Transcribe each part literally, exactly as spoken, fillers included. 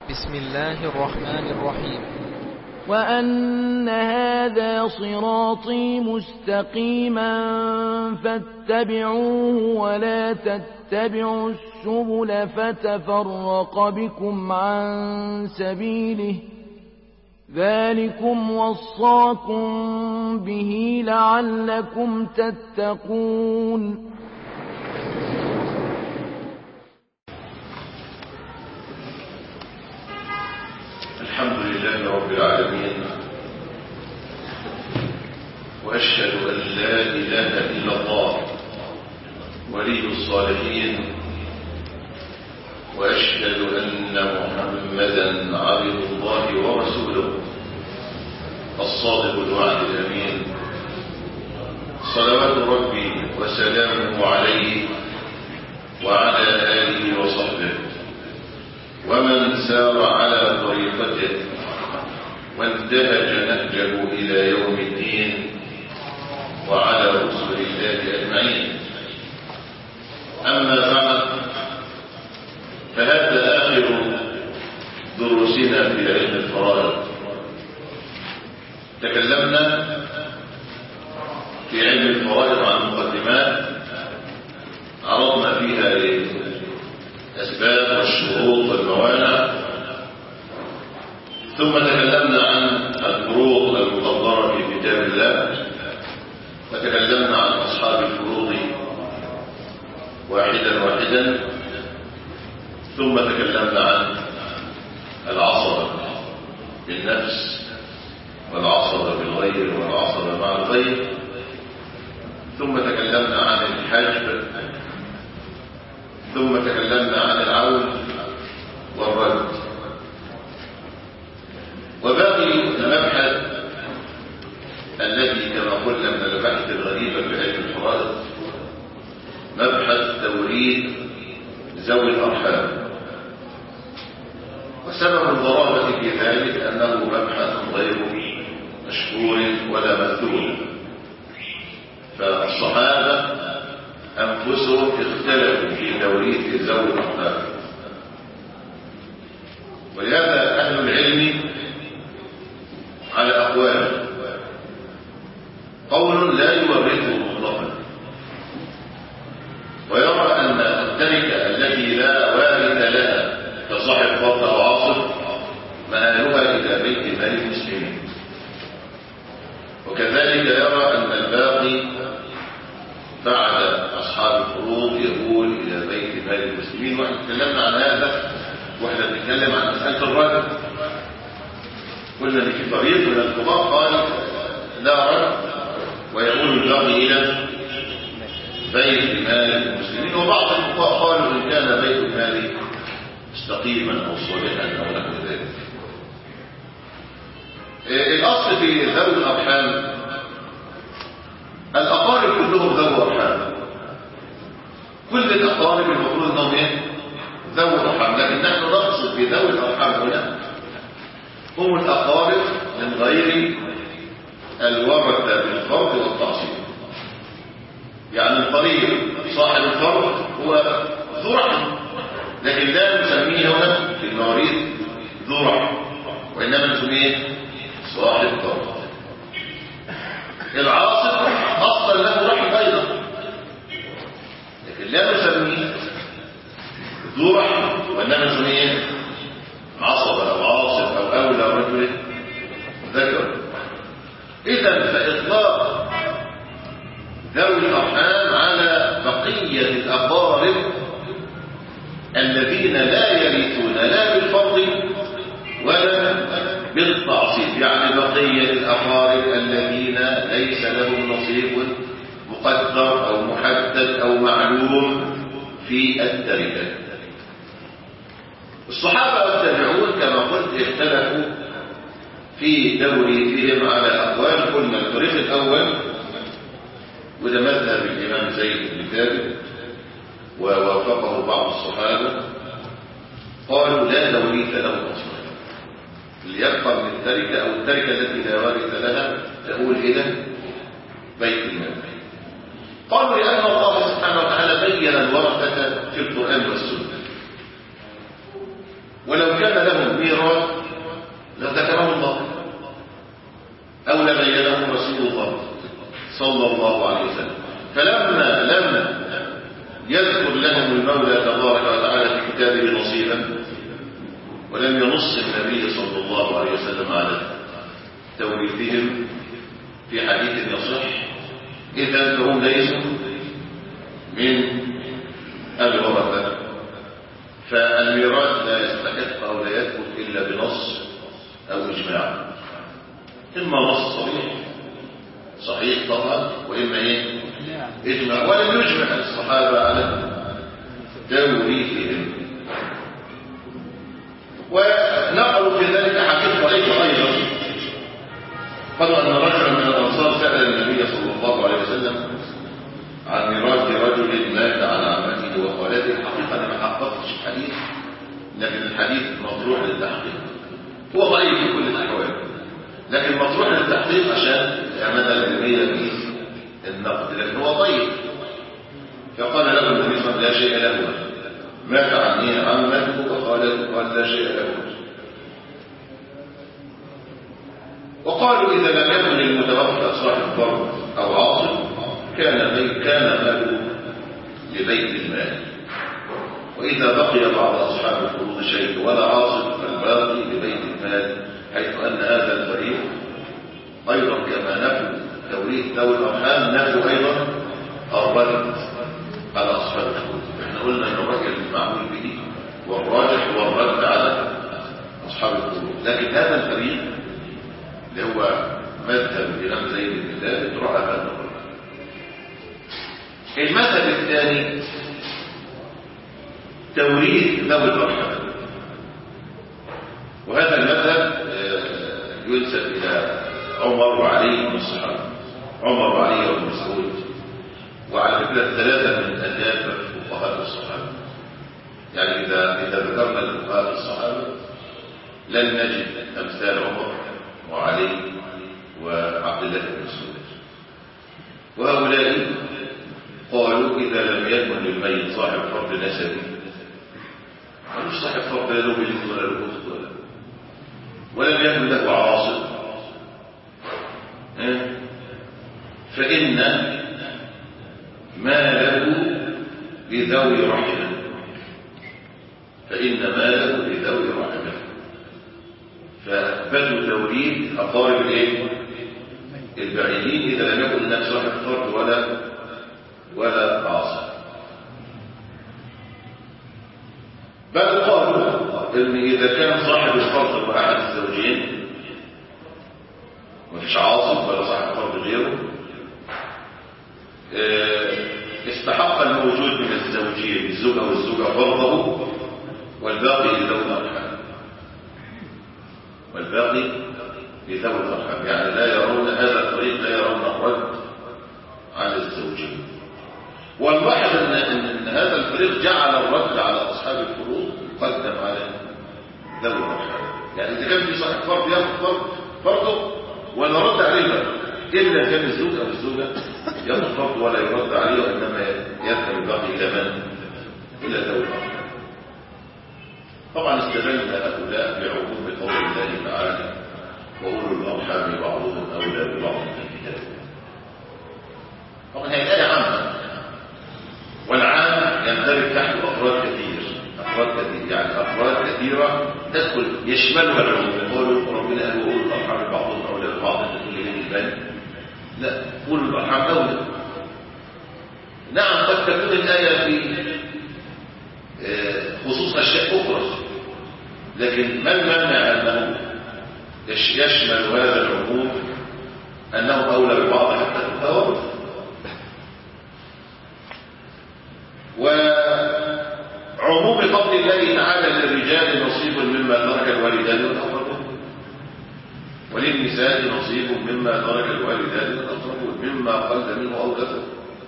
بسم الله الرحمن الرحيم. وأن هذا صراطي مستقيما فاتبعوه ولا تتبعوا السبل فتفرق بكم عن سبيله ذلكم وصاكم به لعلكم تتقون. الحمد لله رب العالمين، وأشهد أن لا إله إلا الله ولي الصالحين، وأشهد أن محمدا عبد الله ورسوله الصادق الوعد الأمين، صلوات ربي وسلامه عليه وعلى آله وصحبه ومن سار على طريقته وانتهج نهجه إلى يوم الدين وعلى رسل الله أجمعين. أما بعد، فهذا آخر دروسنا في علم الفرائض. تكلمنا في علم الفرائض عن مقدمات عرضنا فيها الأسباب والشروط والموانع، ثم تكلمنا عن الفروض المقدرة في كتاب الله، وتكلمنا عن أصحاب الفروض واحدا واحدا، ثم تكلمنا عن العصبة بالنفس والعصبة بالغير والعصبة مع الغير، ثم تكلمنا عن الحجب، ثم تكلمنا عن العون والرد. وباقي المبحث الذي كما قلنا من المباحث الغريبة في علم الفرائض مبحث توريث ذوي الأرحام. وسبب الغرابة في ذلك أنه مبحث غير مشهور ولا مذكور، فالصحابة أنفسهم اختلفوا في توريث ذوي الأرحام، ولهذا أهل العلم على أقوال. قول لا يورثه مطلقا، ويرى أن التركة التي لا وارث لها كصاحب فرض أو عاصب مآلها إلى بيت مال المسلمين، وكذلك يرى أن الباقي بعد أصحاب الفروض يقول إلى بيت مال المسلمين. وإحنا تكلمنا عن هذا وإحنا بنتكلم عن مسألة الرد. قلنا إن في طريق من الفقهاء قال لا رد ويقول الباقي إلى بيت مال المسلمين، وبعض الفقهاء قالوا إن كان بيت المال مستقيما أو صالحا أو نحو ذلك. الأصل في ذوي الأرحام الأقارب كلهم ذوي أرحام، كل الأقارب المفروض أنهم ذوي أرحام، لكن نحن نقصد في ذوي الأرحام هنا هم الأقارب من غير الورثة بالفرض والتعصيب. يعني القريب صاحب الفرض هو ذو رحم، لكن لا نسميه هنا في المواريث ذو رحم، وإنما نسميه صاحب فرض. العاصب أصلا له رحم أيضا، لكن لا نسميه ذو رحم، وإنما نسميه عصب أو عاصب أو أولى رجل ذكر. إذن فإطلاق ذوي الأرحام على بقية الأقارب الذين لا يرثون لا بالفرض ولا بالتعصيب، يعني بقية الأقارب الذين ليس لهم نصيب مقدر أو محدد أو معلوم في التركة. الصحابة والتابعون كما قلت اختلفوا في توريثهم على أقوال. قلنا الطريق الأول وده مذهب الإمام زيد بن ثابت ووافقه بعض الصحابة، قالوا لا توريث له أصلا، ليبقى من التركة أو التركة التي لا وارث لها تقول إلى بيت المال. قالوا لأن الله سبحانه وتعالى بين الورثة في القرآن والسنة، ولو كان لهم الميراث لذكره الله أو لبينه رسول الله صلى الله عليه وسلم. فلما لم يذكر لهم المولى تبارك وتعالى في كتابه نصيبا ولم ينص النبي صلى الله عليه وسلم على توريثهم في حديث يصح، إذا فهم ليسوا من الورثة. فالميراث لا يستحق أو لا يثبت إلا بنص أو إجماع، إما نص صحيح صحيح طبعا، وإما إيه إجماع. ولم يجمع الصحابة على توريثهم. ونقلوا في ذلك حديث ضعيف أيضا، قالوا أن رجلا من الأنصار سأل النبي صلى الله عليه وسلم عن ميراث رجل مات عن عمته وخالته. حقيقة أنا ما حققتش الحديث، لكن الحديث مطروح للتحقيق، هو ضعيف في كل الأحوال، لكن مطروح للتحقيق عشان الأمانة العلمية في النقد، لكن هو ضعيف. فقال له النبي صلى الله عليه وسلم لا شيء له، مات عني عمته وخالته، قال لا شيء له. وقالوا إذا لم يكن المتوفى صاحب فرض أو عاصب كان بي كان ماله لبيت المال، وإذا بقي بعض أصحاب الفروض شيء ولا عاصب فالباقي لبيت المال، حيث أن هذا الفريق أيضا كما نفوا توريث ذوي الأرحام نفوا أيضا الرد على أصحاب الفروض. احنا قلنا أن الرجل المعمول به والراجح هو الرد على أصحاب الفروض، لكن هذا الفريق اللي هو مذهب الإمام زيد بن ثابت رأى هذا الرد. المذهب الثاني توريث ذوي الأرحام، وهذا المذهب ينسب إلى عمر وعلي بن الصحابة، عمر وعلي بن مسعود، وعلى فكرة ثلاثة من أجاب فقهاء الصحابة. يعني إذا إذا ذكرنا الفقهاء الصحابة لن نجد أمثال عمر وعلي وعبد الله بن مسعود. وهؤلاء قالوا إذا لم يكن للميت صاحب فرض نسبي، مش صاحب فرض لا له بنت ولا له أخت ولا ولم يكن له عاصب، فإن ماله لذوي رحمه، فإن ماله لذوي رحمه. فأثبتوا توريث أقارب الايه؟ البعيدين إذا لم يكن هناك صاحب فرض ولا ولا عاصب. بل قالوا إن إذا كان صاحب الفرض هو أحد الزوجين مفيش عاصب ولا صاحب فرض غيره، استحق الموجود من الزوجين الزوجة والزوجة فرضه، والباقي لذوي الأرحام، والباقي لذوي الأرحام. يعني لا يرون هذا الطريق، لا يرون الرد على الزوجين. والواحد ان, إن هذا الفريق جعل الرد على أصحاب الفروض قدم على ذوي الأرحام. يعني إذا كان في صاحب فرض ياخذ فرض فرضه ولا رد عليه، إلا كان الزوج أو الزوجة ياخذ فرض ولا يرد عليه، وإنما يذهب الباقي إلى من؟ إلى ذوي الأرحام. طبعا استدل هؤلاء بعموم قول الله تعالى وأولو الأرحام بعضهم أولى ببعض في الكتاب. طبعا هي الآية عامة، والعام يندرج تحت أفراد كثير، أفراد كثير يعني أفراد كثيرة تدخل يشملها العموم. يقولوا ربنا قال وأولو الأرحام بعضهم أولى ببعض في الكتاب، لا، أولو الأرحام أولى. نعم قد تكون الآية في خصوص أشياء أخرى، لكن ما المانع أنه يشمل هذا العموم أنه أولى ببعض حتى التوارث. وعموم قول الله تعالى للرجال نصيب مما ترك الوالدان والأقربون، وللنساء نصيب مما ترك الوالدان والأقربون مما قل منه أو كثر.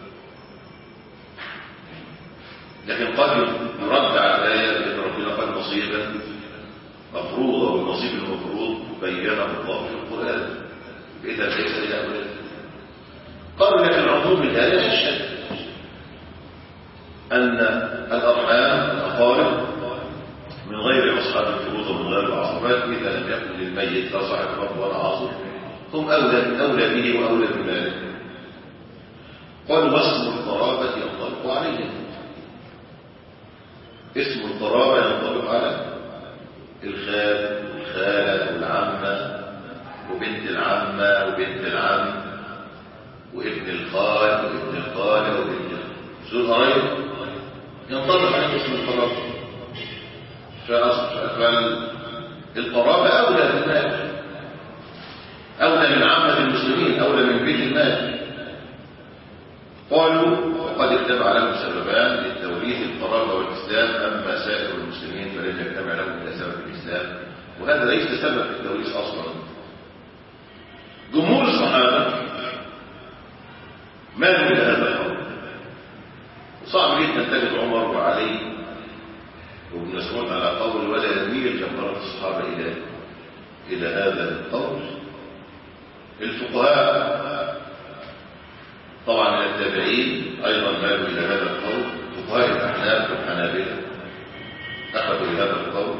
لكن قد يرد على الآية أن ربنا قد نصيبا مفروضا، والنصيب المفروض بينه الله في القرآن إذا ليس لأولاد. قالوا لكن عموم الآية يشهد أن الأرحام الأقارب من غير أصحاب الفروض تنظر من غير العصبات إذا لم يكن للميت لا صاحب فرض ولا عاصب هم أولى أولى به وأولى بماله. قال واسم القرابة ينطبق عليه. اسم القرابة ينطبق على الخال والخالة والعمة وبنت العمة وبنت العم وابن الخال وابن الخالة وابن ذو القرايب ينطبق عليه اسم القرابة. فالقرابة أولى بالمال، أولى من عامة المسلمين، أولى من بيت المال. قالوا وقد اجتمع لهم سببان للتوريث القرابة والإسلام، أما سائر المسلمين فلن يجتمع لهم إلا سبب الإسلام، وهذا ليس سبب في التوريث أصلا. جمهور الصحابة مالوا إلى هذا الأمر، وصعب جدا تجد عمر وعلي وابن مسعود على قول ولا يميل جمهرة الصحابة إلى إلى هذا القول. الفقهاء طبعا من التابعين أيضا مالوا إلى هذا القول. فقهاء الأحناف والحنابلة أخذوا لهذا القول،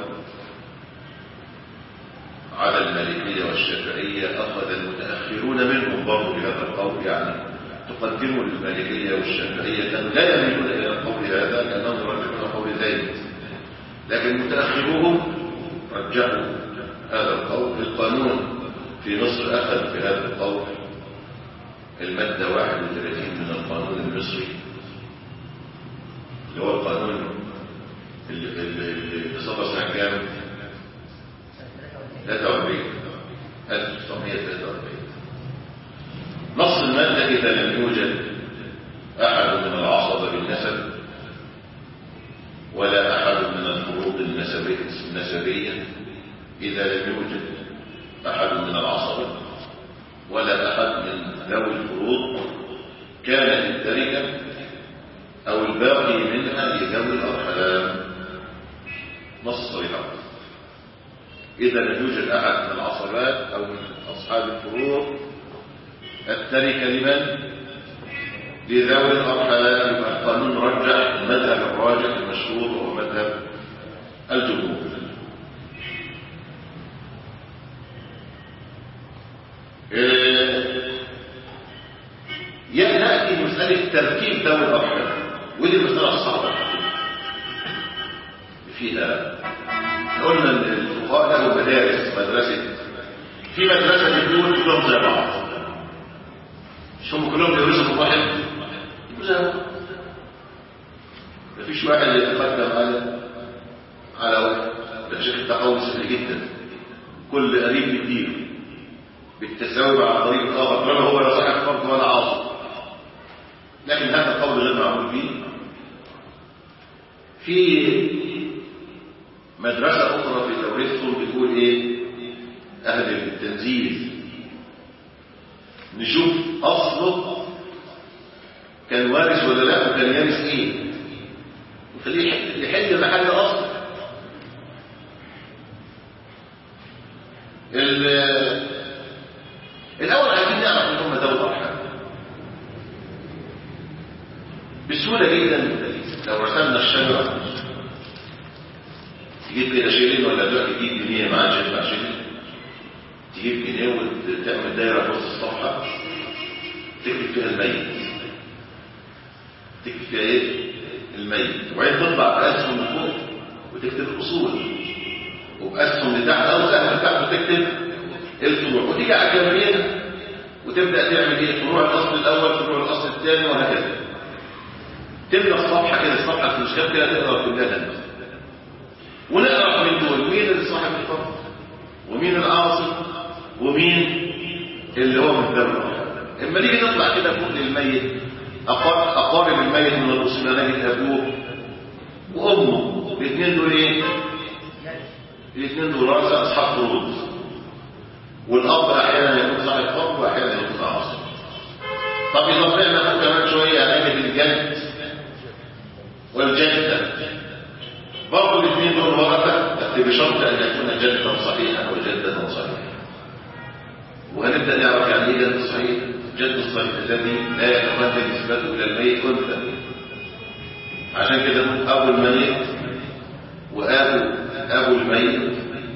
على المالكية والشافعية أخذ المتأخرون منهم برضو بهذا القول، يعني تقدموا للمالكية والشافعية كانوا لا يميلون إلى القول هذا لأنهم يرجحون قول زيد، لكن متأخروهم رجحوا هذا القول. القانون في مصر أخذ بهذا القول، المادة واحد وثلاثين من القانون المصري اللي هو القانون اللي صدر سنة كام؟ ثلاثة وأربعين ألف وتسعمائة وثلاثة وأربعين. نص المادة إذا لم يوجد أحد من العصبة بالنسب ولا أحد من الفروض النسبية، إذا لم يوجد أحد من العصبة ولا أحد من ذوي الفروض كانت التركة أو الباقي منها لذوي الأرحام. نص صريح. إذا لم يوجد أحد من العصبات أو من أصحاب الفروض التركة لمن؟ لذوي الأرحام. يبقى القانون رجح المذهب الراجح المشهور وهو مذهب الجمهور. يأتي مسألة تركيب ذوي الأرحام، ودي المسألة الصعبة فيها. قلنا ان الفقهاء له مدارس، مدرسة في مدرسة تقول كلهم زي بعض، مش هم كلهم بيدرسوا واحد زي بعض، مفيش واحد يتقدم على على واحد. ده شيخ التقوي سهل جدا، كل قريب يديله بالتساوي مع طريق الآخر، ولا هو لا صاحب فرض ولا عاصي. لكن هذا القول غير معمول فيه. في مدرسة أخرى في توريثهم بتقول إيه؟ أهل التنزيل نشوف أصله كان وارث ولا لا، وكان يارث إيه، وخليه يحل محل أصله. الأول عايزين نعرف إن هم ذوي الأرحام بسهولة جدا. لو رسمنا الشجرة تجيب كده شيلين ولا دلوقتي تجيب جنيه، ما عادش ينفع شيلين، تجيب جنيه وتعمل دايره في وسط الصفحه تكتب فيها الميت، تكتب فيها ايه؟ الميت، وبعدين تطلع باسهم من فوق وتكتب الاصول، وباسهم لتحت او سهم لتحت وتكتب الفروع، وتيجي على الجنبين وتبدا تعمل ايه؟ فروع الاصل الاول، فروع الاصل الثاني، وهكذا. تملى الصفحه كده، الصفحه في المشكله كده تقرا كلها، ونعرف من دول مين اللي صاحب الفرض ومين العاصي ومين اللي هو من ذوي الأرحام. اما نيجي نطلع كده فوق للميت، اقارب الميت من الرسول نجد ابوه وامه، الاثنين دول ايه؟ الاثنين دول راسه اصحاب فروض، والاب احيانا يكون صاحب فرض واحيانا يكون عاصي. طب اذا طلعنا فوق كمان شويه هنجد الجد والجده، برضه الاثنين دول ورثه، بس بشرط ان يكون جدا صحيحا وجده صحيحه. وهنبدا نعرف يعني ايه جد صحيح. جد الصحيح الذي لا يتقدم نسبته الى الميت انثى. عشان كده نقول ابو الميت وابو ابو الميت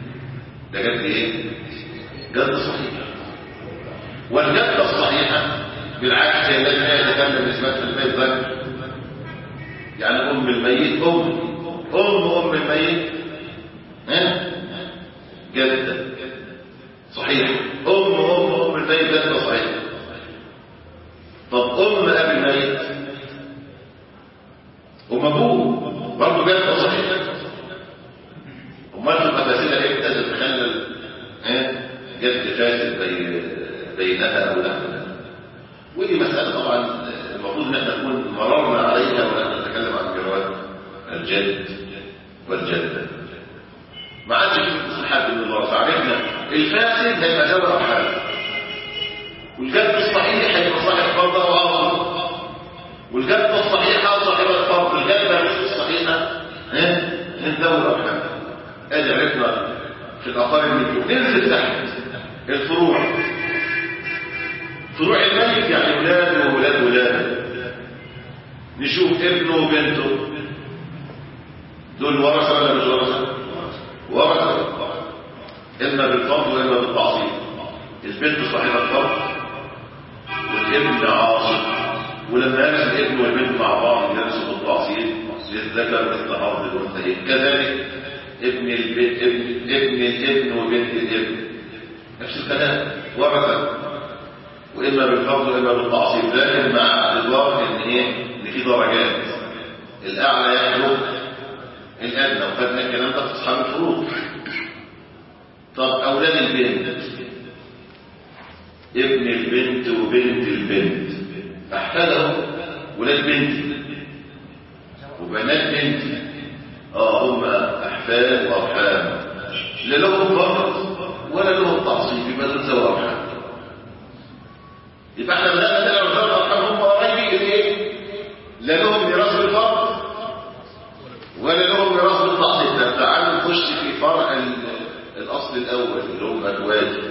ده جد ايه؟ جد صحيح. والجد الصحيحة بالعكس هي التي يتكلم نسبة الميت ذكر، يعني ام الميت ام ام ام الميت ها جدة صحيح، ام ام ام الميت جدة صحيح. طب ام ابي الميت ام ابوه برضه جدة صحيح. امال المفاسده ليه بتقدر تخلل ها جد فاسد بينها او لا؟ ودي مساله طبعا المفروض ان احنا نكون مررنا عليها ولا نتكلم عن جواز الجد والجده. ما عادش في مصلحه من الوراثه. عرفنا الفاسد هيبقى ذوي ارحام، والجد الصحيح هيبقى صاحب فرض او عاصب، والجده الصحيحه صاحبه فرض، الجده مش الصحيحه ها من ذوي الارحام. ادي عرفنا في الاقارب من ننزل تحت الفروع. فروع الملك يعني اولاده واولاد ولاده. نشوف ابنه وبنته دول ورثه ولا مش ورثه؟ ورثه، اما بالفرض واما بالتعصيب. البنت صاحبه فرض والابن عاصب، ولما يرث الابن والبنت مع بعض يرثوا بالتعصيب للذكر مثل حظ الانثيين. كذلك ابن البنت ابن ابن الابن وبنت الابن نفس الكلام ورثه، واما بالفرض واما بالتعصيب، لكن مع اعتبار ان ايه ان في درجات، الاعلى يخلق الادنى، وخدنا الكلام ده في اصحاب الفروض. طب اولاد البنت ابن البنت وبنت البنت احفادهم ولاد بنتي وبنات بنتي اه هم احفاد وارحام، لا لهم فرض ولا لهم تعصيب، يبقى دول ذوي ارحام. يبقى احنا بدأنا نلعب ذوي الارحام هم قرايبي الايه؟ لا لهم ميراث بالفرض ولا لهم ميراث بالتعصيب. ده تعالوا نخش في فرع الاصل الاول اللي هم ازواجي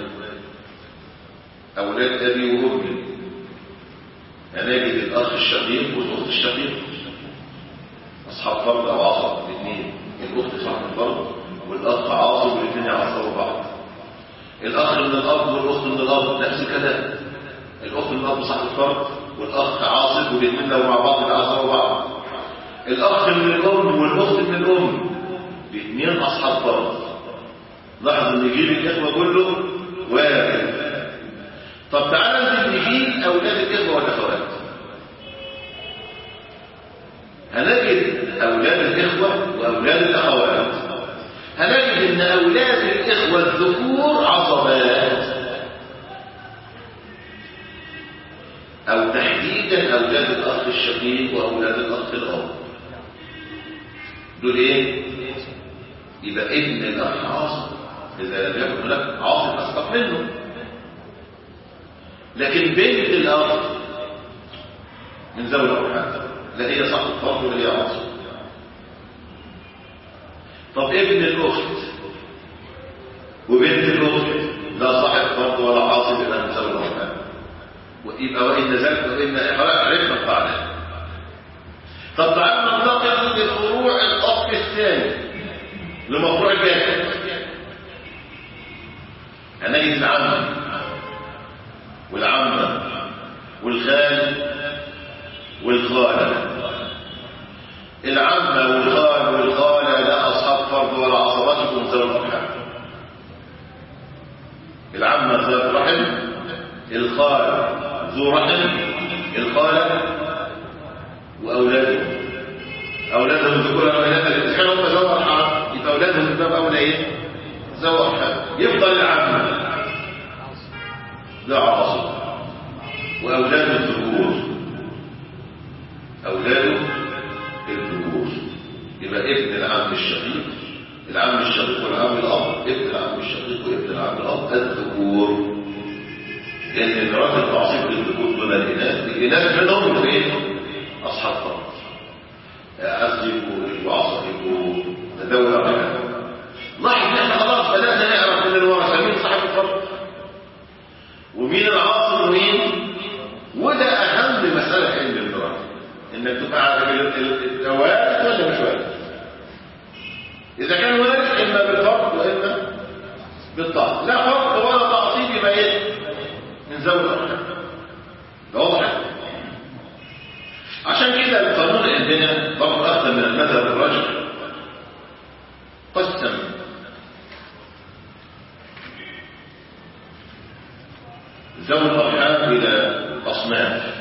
اولاد ابي وامي. هنجد الاخ الشقيق والاخت الشقيقه اصحاب فرض او عصب الاثنين، الاخت صاحب الفرض والاخ عاصب والاثنين يعصبوا بعض. الاخ من الاب والاخت من الاب نفس الكلام، الاخت من الاب صاحب الفرض والاخ عاصب والاثنين لو مع بعض يعصبوا بعض. الاخ من الام والاخت من الام الاثنين اصحاب فرض. لاحظ ان جيل الاخوه كله واحد. طب تعالى نجيب اولاد الاخوه والاخوات. هنجد اولاد الاخوه واولاد الاخوات، هنجد ان اولاد الاخوه الذكور عصبات، او تحديدا اولاد الاخ الشقيق واولاد الاخ الاب. دول ايه؟ يبقى ابن الاخ عاصب اذا لم يكن هناك عاصب اسبق منه. لكن بنت الاخ من ذوي الارحام، لا هي صاحب الفرض ولا هي عاصب. طب ابن الاخت وبنت الاخت لا صاحب فرض ولا عاصب، يبقى من ذوي الارحام. ويبقى وان نزلت وان خلاص عرفنا القاعده. طب تعالوا ننتقل لفروع الاصل الثاني لمفروع الباقي. هنجد العم والعمه والخال والخاله. العمه والخال والخاله لا اصحاب فرض ولا عصبات، يكون ذوي الارحام. العمه ذات رحم، الخال ذو رحم، الخاله واولادهم اولادهم ذكور واولاد الانسان هم ذوي ارحام، يبقى اولادهم من باب اولى ايه؟ ذوي ارحام. يفضل العم ذو عاصب واولاد الذكور اولاده الذكور، يبقى ابن العم الشقيق العم الشقيق والعم الاب، ابن العم الشقيق وابن العم الاب الذكور، لان ميراث التعصيب للذكور دون الاناث، الاناث منهم ايه؟ اصحاب فرض، اصدقوا واصدقوا ذوي الارحام. لاحظ ان احنا خلاص بدانا نعرف من الورثه مين صاحب الفرض ومين العاصب ومين، وده اهم مساله في علم الميراث، انك تبقى عارف الوارث ولا مش وارث. اذا كان وارث اما بالفرض واما بالطاعة، لا فرق ولا تعصيب يبقى ايه من ذوي الارحام. ده واضح. عشان كده القانون عندنا برضه اخذ من المذهب الراجح، قسم ذوي الارحام الى اصناف.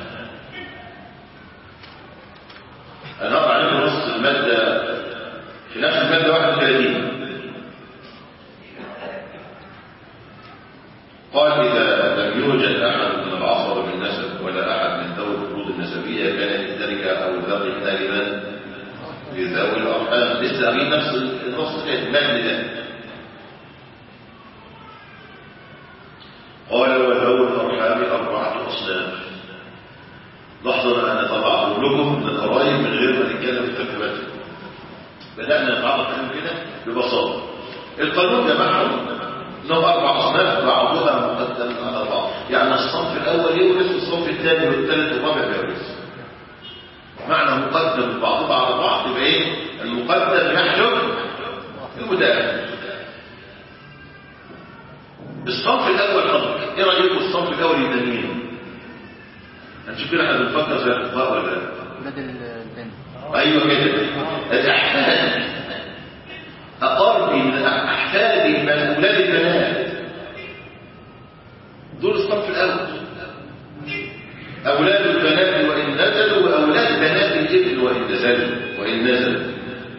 انا اقرا عليكم نص الماده في نفس الماده واحد وثلاثين. قال إذا لم يوجد أحد من العصر من نسب ولا أحد من ذوي الفروض النسبية كان للتركة أو الباقي غالبا لذوي الأرحام. لسه أغير نفس النص المبني ده. قال وذوي الأرحام أربعة أصناف. لحظة أنا طبعت لكم من القرائب من غير ما نتكلم في التركيبات. بدأنا نتعرف عليهم كده ببساطة. القانون جمعهم لهم أربع أصناف بعضها مقدم على بعض، يعني الصنف الأول يورث والصنف الثاني والثالث والرابع يورث. معنى مقدم بعضها على بعض يبقى إيه؟ المقدم يحجب المتأخر. الصنف الأول حضرتك إيه رأيكم الصنف الأول يبقى مين؟ هنشوف كده احنا بنفكر زي الأخبار ولا لا؟ ولاد البنت. أيوه كده. الأحفاد أقربي من أحفادي من أولاد البنات دول الصنف الأول. أولاد البنات وإن نزلوا وأولاد بنات الابن وإن نزلوا وإن نزلوا.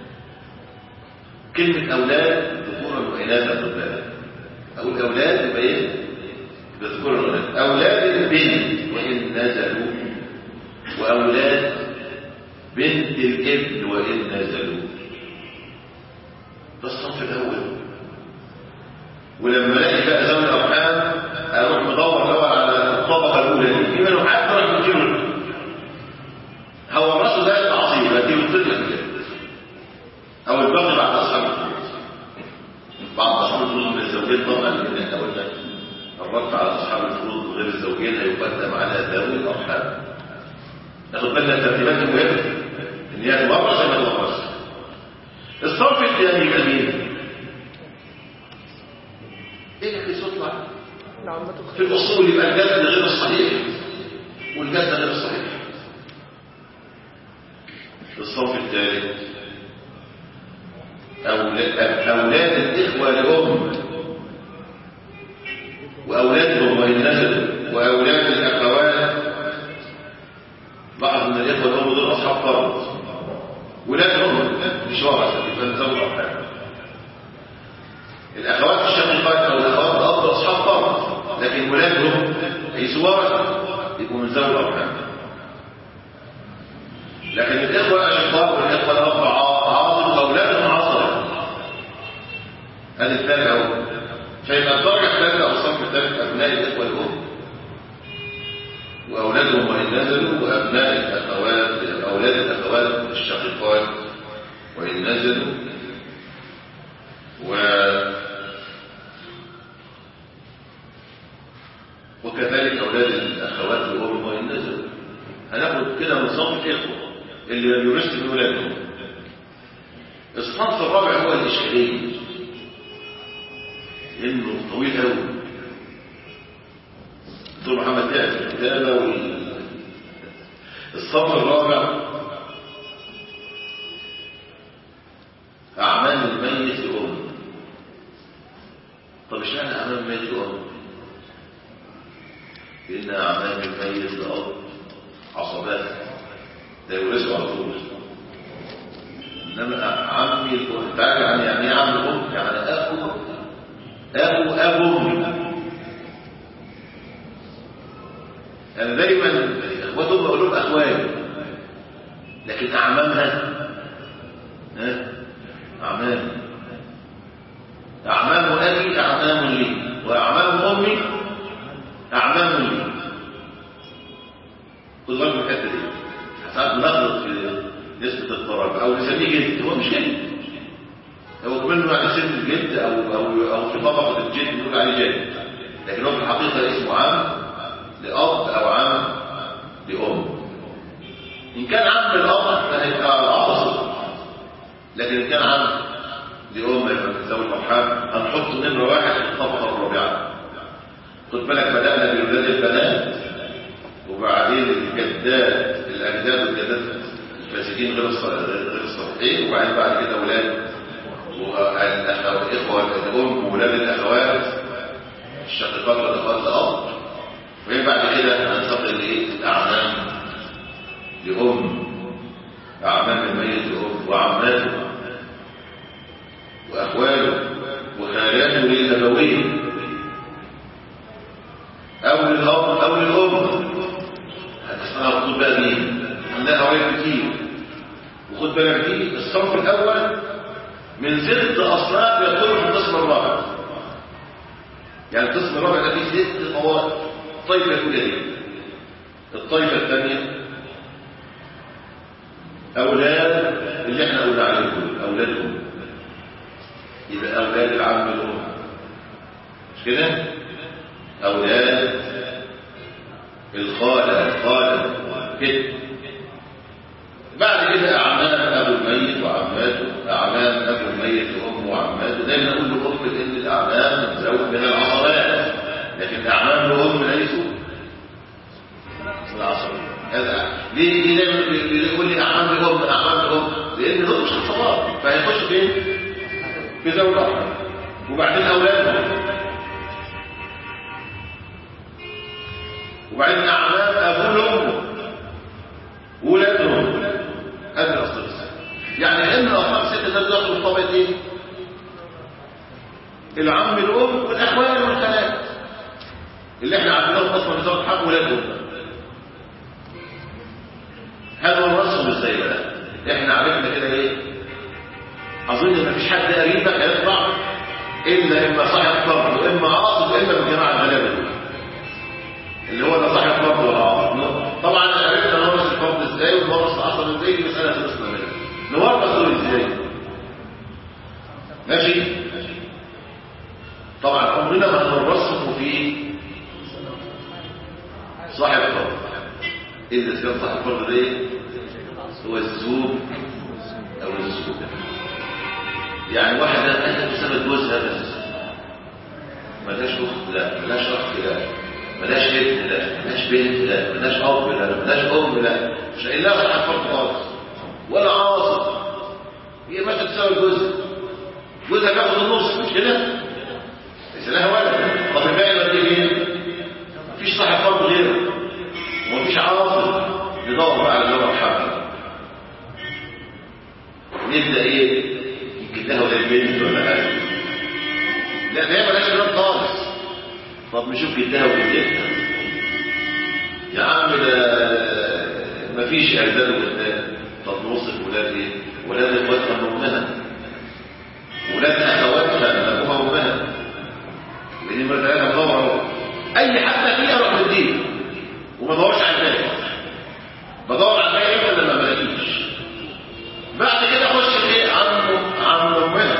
كلمة أولاد ذكورا وإناثا بالبنات. أو الأولاد يبقى إيه؟ ذكورا وإناثا. أولاد البنت وإن نزلوا وأولاد بنت الابن وإن نزلوا. ده الصنف الأول. ولما الاقي بقى ذوي الأرحام أروح مدور دور على الطبقة الأولى دي، في منهم حتى راح يديله هو الرأس ده التعصيب هديله الطفل كده، أو الباقي بعد أصحاب الفروض. بعض أصحاب الفروض من الزوجين طبعا لأن احنا قلنا الرد على أصحاب الفروض غير الزوجين هيقدم على ذوي الأرحام. ناخد بالنا الترتيبات المهمة إن هي تورث زي ما تورث. الصنف الثاني يبقى مين؟ ايه اللي يطلع؟ في الاصول يبقى الجسد غير الصحيح والجسد غير الصحيح. الصنف الثالث اولاد اولاد الاخوه لام واولادهم وان نزلوا واولاد الاخوات. لاحظ ان الاخوه لام دول اصحاب فرض، ولادهم مش ورثه يبقى ذوي الارحام. الاخوات الشقيقات او الاخوات الاب اصحاب فرض لكن ولادهم ليسوا ورثه يبقوا من ذوي الارحام. لكن الاخوه الاشقاء والاخوه الاب عاصب واولادهم عصبه. هذه الثالثه اهو. فيبقى الدرجه الثالثه او الصنف الثالث ابناء الاخوه الام واولادهم وان نزلوا وابناء الاخوات اولاد الاخوات الشقيقات وان نزلوا و وكذلك اولاد الاخوات الام وان نزلوا. هناخد كده من صنف الاخوه اللي بيورثوا من اولادهم. الصنف الرابع هو الاشكاليه انه طويل قوي. دكتور محمد تاج الكتابه وال الصنف الرابع اعمال الميت لام. طب اشمعنى اعمال الميت لام؟ لان اعمال الميت لاب عصبات لا يورثوا على طول. انما عمي الام تعرف يعني يعني ايه عم الام؟ يعني اخو اخو ابو امي. يعني دايما اخواتهم بقول لهم اخوان لكن اعمامها ها اعمام. اعمام ابي اعمام لي واعمام امي اعمام لي. خد بالك من الحته دي. ساعات بنغلط في نسبه القرابه او نسميه جد. هو مش جد، هو منه يعني سن الجد او او او في طبقه الجد نقول عليه جد، لكن هو في الحقيقه اسمه عم لأب أو عم لأم. إن كان عم لأب فهيبقى عصب، لكن إن كان عم لأم يبقى ذوي الأرحام. هنحط نمرة واحد في الطبقة خد بالك بدأنا بولاد البنات وبعدين الجدات الأجداد والجدات الفاسدين غير الصالحين، وبعدين بعد كده أولاد والإخوة الأم وولاد الأخوات الشقيقات والأخوات الأب، وبعدين بعد كده هننتقل للأعمام لأم، أعمام الميت لأم وعماته وأخواله وخالاته للأبوين أو للأب أو للأم. هتسمعها خد بقى مين؟ عندها قواعد كتير، وخد بالك دي الصنف الأول من ست أصناف يدخلوا في القسم الرابع. يعني القسم الرابع ده فيه ست طوائف. الطائفة الأولى دي، الطائفة الثانية أولاد اللي احنا قلنا عليهم أولادهم، يبقى أولاد العم الأم، مش كده؟ أولاد الخالة الخالة كده. بعد كده أعمام أبو الميت وعماته، أعمام أبو الميت وأمه وعماته. دايما نقول لأم إن الأعمام تزوج من العصبات، لكن أعمام الأم ليسوا من العصبات. هذا ليه؟ ليه دايما بيقول لي أعمام الأم أعمام الأم؟ لأن دول مش عصبات، فهيخش فين؟ في زوجها. وبعدين أولادهم، وبعدين أعمام أبو الأم وولادهم. هذه الأصل الستة. يعني إن الأصل الستة ده دخلوا في طبقة إيه؟ العم الأم والأخوال والخالات اللي إحنا عارفينهم أصلا في زوج حق ولادهم. هذا هو الرسم إزاي بقى؟ إحنا عرفنا كده إيه؟ أظن ما فيش حد قريبك هيطلع إلا إما صاحب فرد وإما عاصب وإما من جماعة الغلابة اللي هو ده صاحب فرد ولا عاصب. طبعا عرفنا نورث الفرد إزاي ونورث العصب إزاي، دي مسألة الإسلامية. نورث دول إزاي؟ ماشي؟ طبعا عمرنا ما هنورثه في صاحب فرد إلا كان صاحب فرد ده هو الزوج أو الزوجة. يعني واحدة أنت بسبب جوزها بس ملاش أخت لا، ملاش أخت لا، ملاش ابن لا، ملاش بنت لا، ملاش أب لا، ملاش أم لا، مش قايل لها صاحب فرد خالص ولا عاصب. هي ماتت بسبب جوزها، جوزها بياخد النص مش كده؟ ليس لها ولد. طب الباقي بدي مين؟ مفيش صاحب فرد غيره ومفيش عاصب. ندور بقى على جواب حقا. نبدأ ايه؟ جدها ولا البنت ولا حاجه؟ لا ده مالهاش كلام خالص. طب نشوف جدها وجدتها. يا عم ده مفيش اجداد وجدات. طب نوصف ولاد ايه؟ ولاد اخواتها من امها، ولاد اخواتها من ابوها وامها. لان ما ثلاثه بدور اي حد فيها اروح للدين وما بدورش على الباقي. بدور على الباقي ولا ما بلاقيش. بعد كده اخش ايه؟ عم عم امها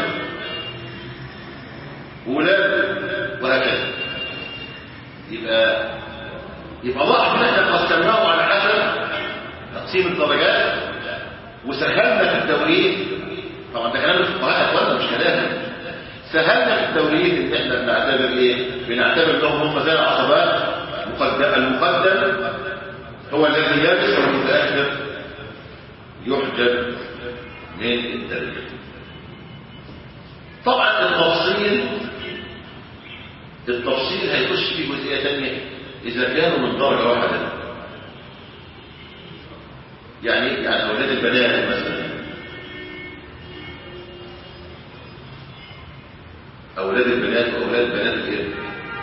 وولاد وهكذا. يبقى يبقى ضعف ان احنا قسمناه على حسب تقسيم الدرجات وسهلنا في التوريث. طبعا ده كلام الفقهاء اخوانا مش كلام. سهلنا في التوريث ان احنا بنعتبر ايه؟ بنعتبر لهم هم زي العصبات. المقدم هو الذي يرث والمتاخر يحجب من التربية. طبعا التفصيل التفصيل هيخش في جزئية ثانية إذا كانوا من درجة واحدة. يعني يعني أولاد البنات مثلا، أولاد البنات وأولاد بنات الابن،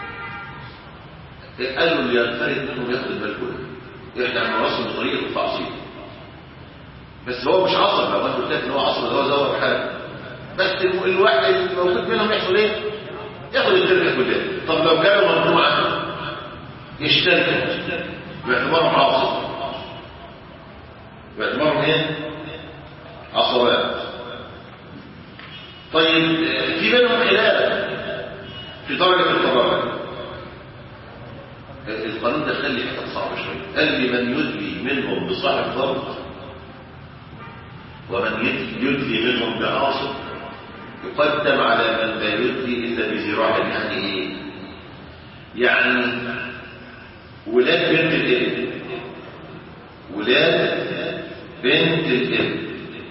قالوا اللي ينفرد منهم ياخد المال كله. إحنا هنرسم بطريقة التعصيب. بس هو مش عصب. لو انت قلت لك ان هو عصب ده هو زوج حاجه، بس الواحد الموجود منهم يحصل ايه؟ ياخد التركه كلها. طب لو كانوا ممنوعا يشتركوا باعتبارهم عصب، باعتبارهم ايه؟ عصبات. طيب في بينهم خلاف في درجه القرار. القانون ده خلي حته صعبه شويه. قال لي من يدلي منهم بصاحب فرض ومن يدلي منهم بعاصب يقدم على من لا يدلي الا بذراع. يعني ايه؟ يعني ولاد بنت الابن، ولاد بنت الابن،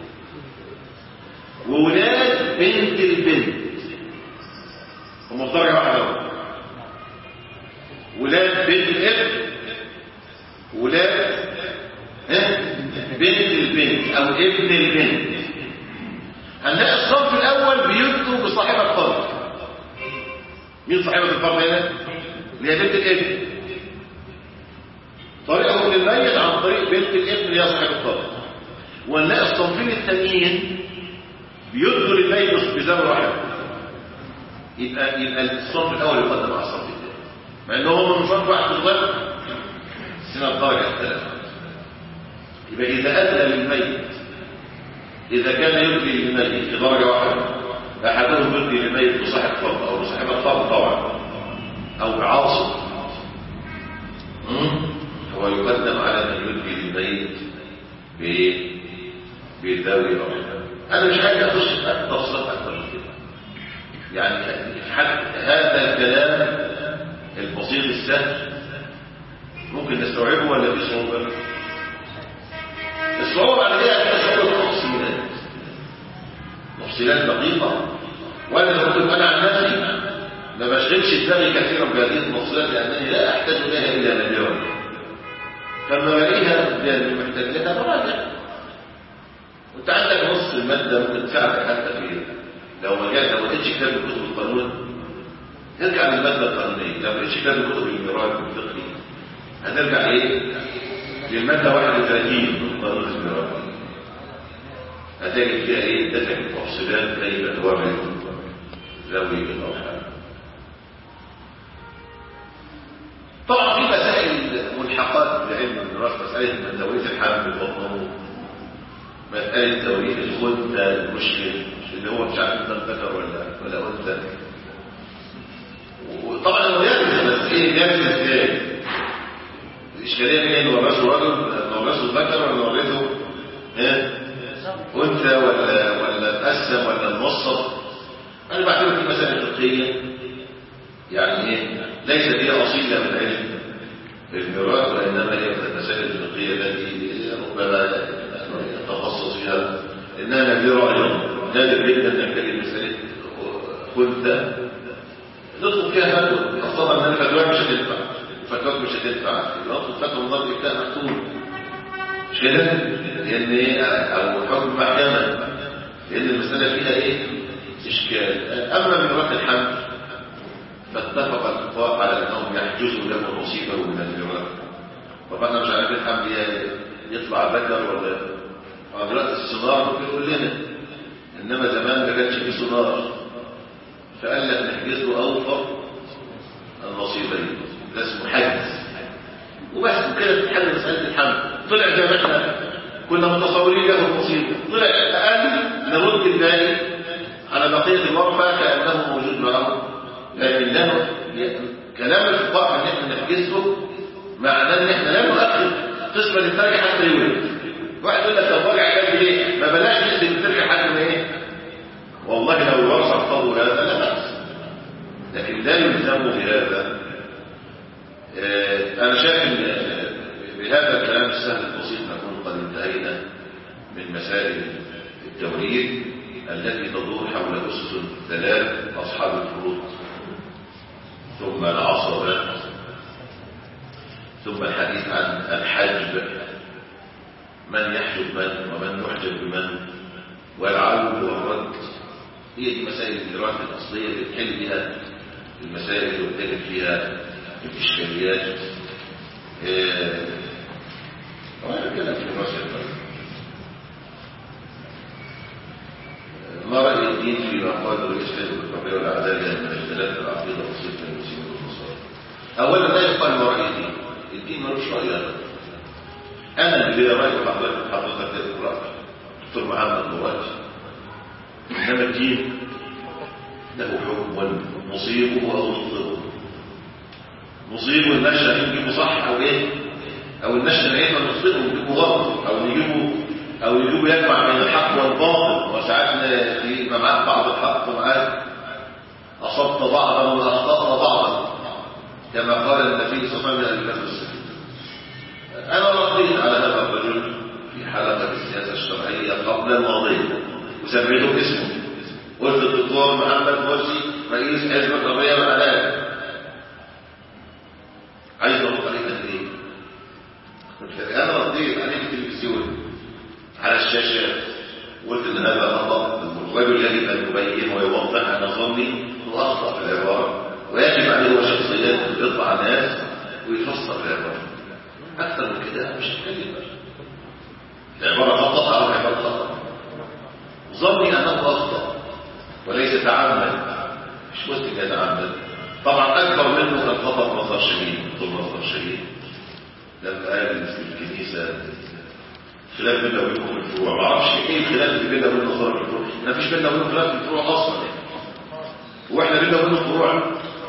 وولاد بنت البنت، هم درجة واحدة. ولاد بنت الابن، ولاد بنت البنت او ابن البنت. هنلاقي الصف الاول بيبدو بصاحبة الفرد. مين صاحبة الفرد هنا؟ اللي هي بنت الابن. طريقهم للميت عن طريق بنت الابن اللي هي صاحبة الفرد. ونلاقي الصنفين التانيين بيبدو للميت بزمن واحد. يبقى يبقى الصف الاول يقدم على الصف الثاني، مع انه هم من صف واحد بالضبط سنة الدرجة الثالثة. يبقى إذا أدى للميت، إذا كان يدري للميت في درجة واحدة، أحدهم يدري للميت بصاحب فرض أو بصاحب الفرض طبعا أو بعاصم، هو يقدم على من يدري للميت بذوي الأرحام. أنا مش عايز أخش في تفصيلات أكثر من كده، يعني هذا الكلام البسيط السهل ممكن نستوعبه ولا في صعوبة؟ الصعوبة على كده هتبقى صعوبة تفصيلات تفصيلات دقيقة. وأنا لو كنت أنا عن نفسي ما بشغلش دماغي كثيرا بهذه التفصيلات لأنني لا أحتاج إليها إلا نادرا، فلما بلاقيها قدامي محتاج لها براجع. وأنت عندك نص المادة ممكن تساعدك حتى في لو ما جاء لو ما لقيتش كتاب من كتب القانون ارجع للمادة القانونية. لو ما لقيتش كتاب من كتب الميراث والفقه هترجع ايه للمادة واحد وثلاثين من قانون الميراث، هتجد فيها ايه دفع التفصيلات كيف توابع ذوي الارحام. طبعا في مسائل ملحقات بعلم الميراث، مسألة من توريث الحمل بالبطن، مسألة توريث الخنثى المشكل اللي هو مش عارف ده ذكر ولا ولا انثى. وطبعا هو يرث، بس ايه يرث ازاي؟ الإشكالية هي إنه ورثه رجل، ورثه ذكر ولا ورثه أنثى ولا ولا تقسم ولا نوسط. أنا بعتبر في المسائل الفقهية يعني إيه ليست هي أصيلة من علم الميراث، وإنما هي من المسائل الفقهية التي ربما يتخصص فيها إنها نادرة أيضا، نادر جدا أن نحتاج مسألة خنثى ندخل فيها فتوى، خاصة أن الفتوى مش هتنفع، الفتوى مش هتنفع، يبقى الفتوى النظر يبقى مكتوب مش كده؟ لأن إيه أو حكم محكمة، لأن المسألة فيها إيه؟ إشكال. أما من وقت الحمل فاتفق الاتفاق على أنهم يحجزوا له نصيبه من الميراث. طبعا أنا مش عارف الحمل يطلع ذكر ولا دلوقتي الصنار بيقول لنا، إنما زمان ما كانش فيه صنار، فقال لك نحجز له أوفر النصيبين، ده اسمه حجز وبس كده تتحل مسألة الحمل. طلع زي ما احنا كنا متصورين له النصيب، طلع أقل نرد الباقي على بقية الورثة كأنه موجود معه، لكن له كلام الفقهاء ان احنا نحجزه معناه ان احنا لا نؤخر قسمة للتركة حتى يولد. واحد يقول لك طب راجع كام ليه؟ ما بلاش نسبة التركة حتى ما ايه؟ والله لو الورثة احفظوا هذا لا بأس، لكن لا يلزموا بهذا. اه انا شايف ان بهذا الكلام السهل البسيط نكون قد انتهينا من مسائل التوريث التي تدور حول أسس ثلاث: أصحاب الفروض، ثم العصبة، ثم الحديث عن الحجب، من يحجب من ومن يحجب بمن، والعود والرد. هي دي مسائل الدراسة الأصلية اللي بتحل بها المسائل اللي بتجد فيها الإشكاليات. وأنا كلام في الرسل ما رأي الدين فيما قاله الإسلام بالطبيعة والعدالة من اختلاف العقيدة والصفة المسلمين والنصارى؟ أولا لا يقال ما رأي الدين، الدين ملوش رأي أنا. أنا اللي ليا رأي وحضرتك حضرتك لك رأي، دكتور محمد مراد. إنما الدين له حكم مصيبه أو مخطئه. مصيبه النشأ نجيبه صح أو إيه؟ أو النشأ نعيبه نخطئه نجيبه غلط، أو نجيبه أو يجب يجمع بين الحق والباطل، وساعتنا يبقى معاك بعض الحق ومعاك أصبت بعضا وأخطأت بعضا. كما قال النبي صلى الله عليه وسلم لأبي بكر. أنا رضيت على هذا الرجل في حلقة السياسة الشرعية قبل الماضية وسميته اسمه، قلت الدكتور محمد مرسي رئيس حزب الحرية والعدالة، عايز أقول طريقة إيه؟ أنا رديت عليه في التلفزيون على الشاشة وقلت إن هذا خطأ، الرجل يجب أن يبين ويوضح أن ظني هو أخطأ في العبارة، ويجب عليه هو شخصيا يطلع الناس ويفسر العبارة. أكثر من كده مش هتكلم. العبارة خطأ أو العبارة خطأ، ظني أنه أخطأ وليس تعمد، مش مسلم يتعمد. طبعا أكبر منه كان خطأ مصدر شهيد، دكتور مصدر شهيد لما قال في الكنيسة خلاف بيننا وبينكم في الفروع، ما اعرفش ايه الخلاف اللي بيننا وبين الفروع في الفروع، ما فيش بيننا وبين خلاف في الفروع اصلا يعني. واحنا بيننا وبين الفروع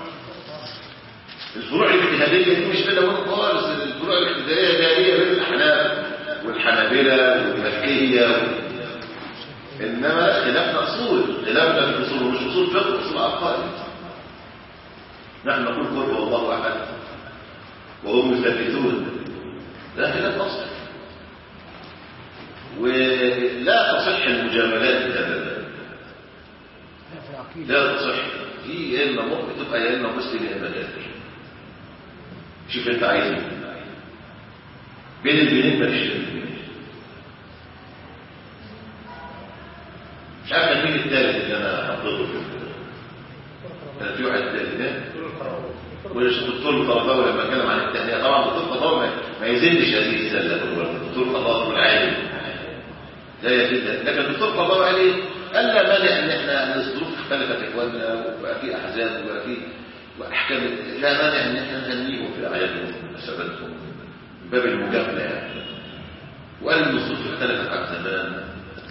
الفروع الاجتهاديه دي مش بيننا وبين خالص، الفروع الاجتهاديه دي هي بين الاحناف والحنابلة والمالكيه و... انما خلافنا اصول، خلافنا في الاصول ومش اصول فقه، اصول عقائد. نحن نقول قل هو الله احد وهم يثبتون، ده خلاف اصل، ولا تصح المجاملات بهذا، لا تصح. دي يا اما ممكن تبقى يا اما مسلم يا اما كافر. شوف انت عايز ايه بين البنين، ماليش مش عارف مين الثالث اللي انا حطيته في كان في واحد ثالث والدكتور القرضاوي لما اتكلم عن التهنئه. طبعا الدكتور القرضاوي ما يزيدش هذه السله، الدكتور القرضاوي العالم لا يزيد، لكن الدكتور القرضاوي قال ايه؟ قال لا مانع ان احنا الظروف اختلفت اخواننا وبقى في احزاب وبقى في واحكام، لا مانع ان احنا نهنيهم في اعيادهم ومناسباتهم من باب المجامله يعني. وقال ان الظروف اختلفت عن زمان.